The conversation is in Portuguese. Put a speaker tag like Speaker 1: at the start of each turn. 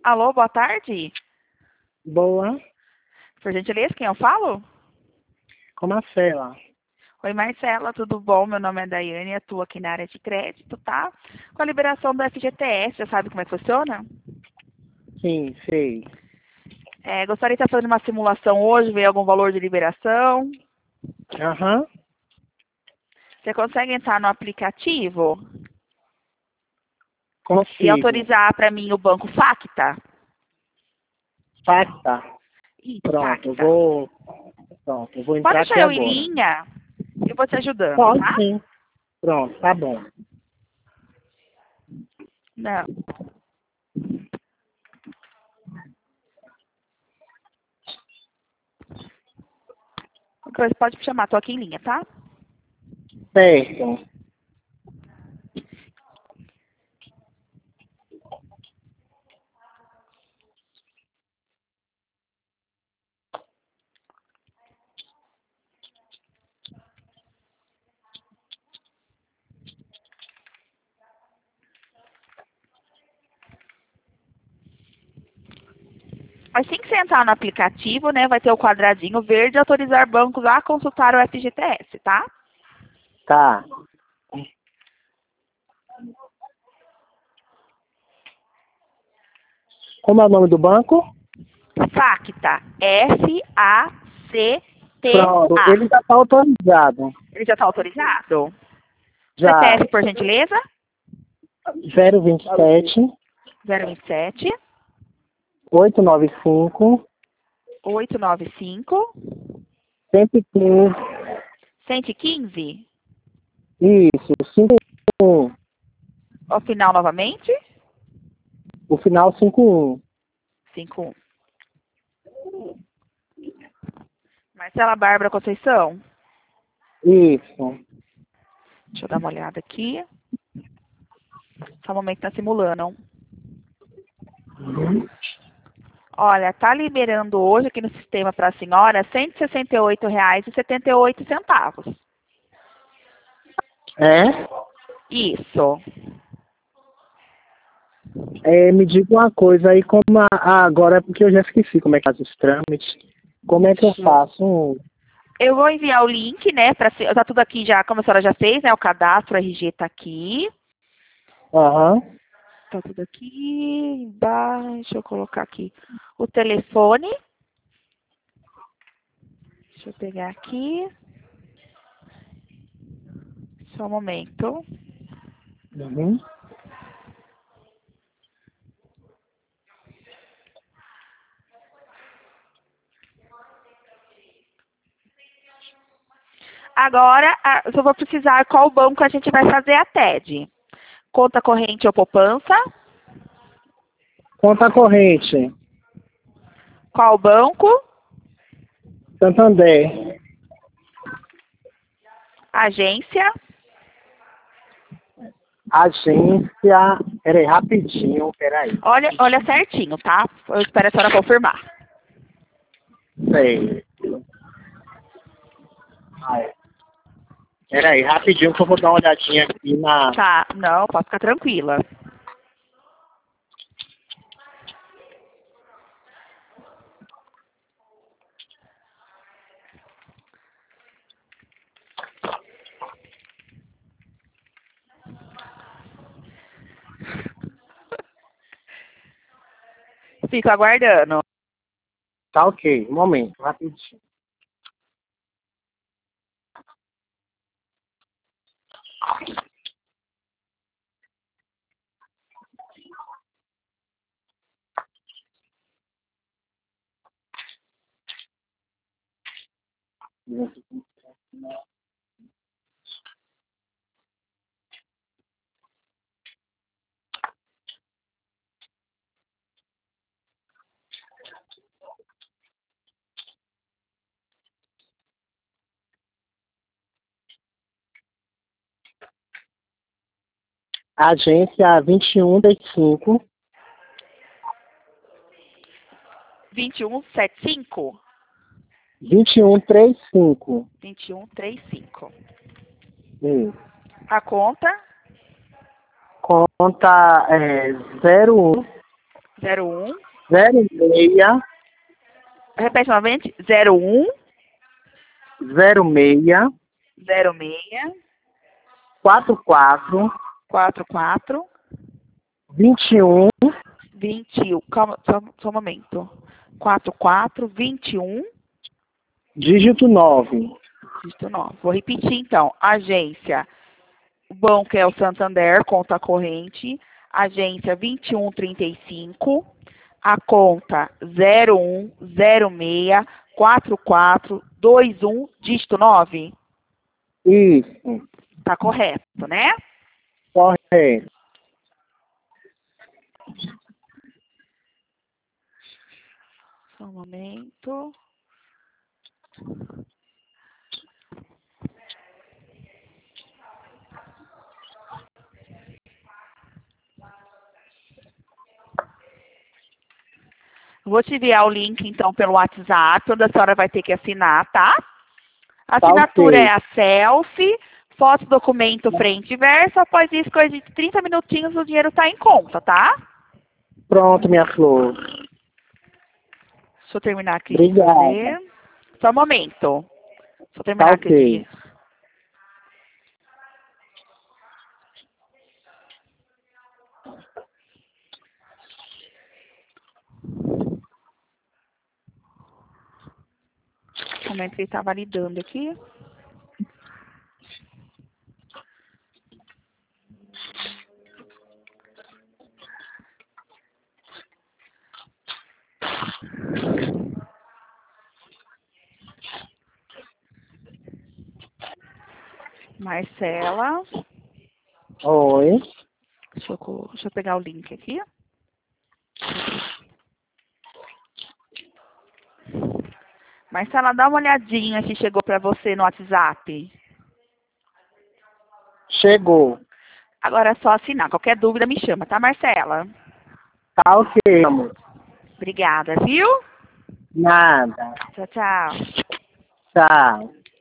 Speaker 1: Alô, boa tarde.
Speaker 2: Boa,
Speaker 1: Por gentileza, quem eu falo?
Speaker 2: com Marcela.
Speaker 1: Oi, Marcela, tudo bom? Meu nome é Daiane, atuo aqui na área de crédito, tá? Com a liberação do FGTS, já sabe como é que funciona?
Speaker 2: Sim, sei.
Speaker 1: Gostaria de estar fazendo uma simulação hoje, ver algum valor de liberação.
Speaker 2: Aham,
Speaker 1: Você consegue entrar no aplicativo e
Speaker 2: consigo.
Speaker 1: autorizar para mim o banco Facta?
Speaker 2: Pacta.
Speaker 1: Isso,
Speaker 2: Pronto,
Speaker 1: Facta.
Speaker 2: eu vou
Speaker 1: Pode
Speaker 2: entrar
Speaker 1: deixar
Speaker 2: aqui
Speaker 1: eu em
Speaker 2: agora.
Speaker 1: linha, eu vou te ajudando,
Speaker 2: Pode
Speaker 1: tá?
Speaker 2: sim. Pronto, tá bom.
Speaker 1: Não. Qualquer coisa pode me chamar, tô aqui em linha, tá?
Speaker 2: Certo.
Speaker 1: Assim que você entrar no aplicativo, né, vai ter o quadradinho verde autorizar bancos a consultar o FGTS, tá?
Speaker 2: Tá. Como é o nome do banco?
Speaker 1: Facta,
Speaker 2: Pronto,
Speaker 1: F-A-C-T-A.
Speaker 2: ele já está autorizado.
Speaker 1: Ele já está autorizado?
Speaker 2: Já.
Speaker 1: CPF, por gentileza?
Speaker 2: 027
Speaker 1: 027
Speaker 2: 895
Speaker 1: 895
Speaker 2: 115.
Speaker 1: 115.
Speaker 2: Isso, 51.
Speaker 1: Ao final novamente?
Speaker 2: O final 51.
Speaker 1: 51. Marcela Bárbara Conceição.
Speaker 2: Isso.
Speaker 1: Deixa eu dar uma olhada aqui. Só um momento, tá simulando.
Speaker 2: Uhum.
Speaker 1: Olha, tá liberando hoje aqui no sistema para a senhora R$ 168,78.
Speaker 2: É?
Speaker 1: Isso.
Speaker 2: Me diga uma coisa aí, agora é porque eu já esqueci como é que faz os trâmites. Como é que eu faço?
Speaker 1: Eu vou enviar o link, né? Tá tudo aqui já, como a senhora já fez, né? O cadastro, o RG tá aqui.
Speaker 2: Aham.
Speaker 1: Tá tudo aqui embaixo. Deixa eu colocar aqui o telefone. Deixa eu pegar aqui. Só um momento.
Speaker 2: Uhum.
Speaker 1: Agora, eu só vou precisar qual banco a gente vai fazer a TED. Conta corrente ou poupança?
Speaker 2: Conta corrente.
Speaker 1: Qual banco?
Speaker 2: Santander.
Speaker 1: Agência?
Speaker 2: Agência. Peraí, rapidinho, peraí.
Speaker 1: Olha certinho, tá? Eu espero a senhora confirmar.
Speaker 2: Sei. Peraí, rapidinho que eu vou dar uma olhadinha aqui na.
Speaker 1: Tá, não, pode ficar tranquila. Fico aguardando.
Speaker 2: Tá ok, um momento, rapidinho. Agência 2135.
Speaker 1: 2175?
Speaker 2: 2135.
Speaker 1: 2135.
Speaker 2: Isso.
Speaker 1: A conta?
Speaker 2: Conta 01
Speaker 1: 01.
Speaker 2: 06.
Speaker 1: Repete novamente. 01.
Speaker 2: 06.
Speaker 1: 06.
Speaker 2: 44.
Speaker 1: 44.
Speaker 2: 21.
Speaker 1: 21. Calma, só um momento. 44, 21.
Speaker 2: Dígito 9.
Speaker 1: Dígito 9. Vou repetir então. Agência. O banco é o Santander, conta corrente. Agência 2135. A conta 01064421, dígito 9.
Speaker 2: Isso.
Speaker 1: Tá correto, né?
Speaker 2: Correto.
Speaker 1: Só um momento. Vou te enviar o link, então, pelo WhatsApp, onde a senhora vai ter que assinar, tá? A assinatura
Speaker 2: ok.
Speaker 1: é a selfie, foto, documento, frente e verso. Após isso, coisa de 30 minutinhos, o dinheiro tá em conta, tá?
Speaker 2: Pronto, minha flor.
Speaker 1: Deixa eu terminar aqui de
Speaker 2: Obrigada.
Speaker 1: fazer. Só um momento. Deixa eu terminar
Speaker 2: Tá
Speaker 1: aqui
Speaker 2: ok.
Speaker 1: de... Um momento que ele tá validando aqui. Marcela.
Speaker 2: Oi.
Speaker 1: Deixa eu pegar o link aqui. Marcela, dá uma olhadinha se chegou para você no WhatsApp.
Speaker 2: Chegou.
Speaker 1: Agora é só assinar. Qualquer dúvida me chama, tá, Marcela?
Speaker 2: Tá ok, amor.
Speaker 1: Obrigada, viu?
Speaker 2: Nada.
Speaker 1: Tchau, tchau.
Speaker 2: Tchau.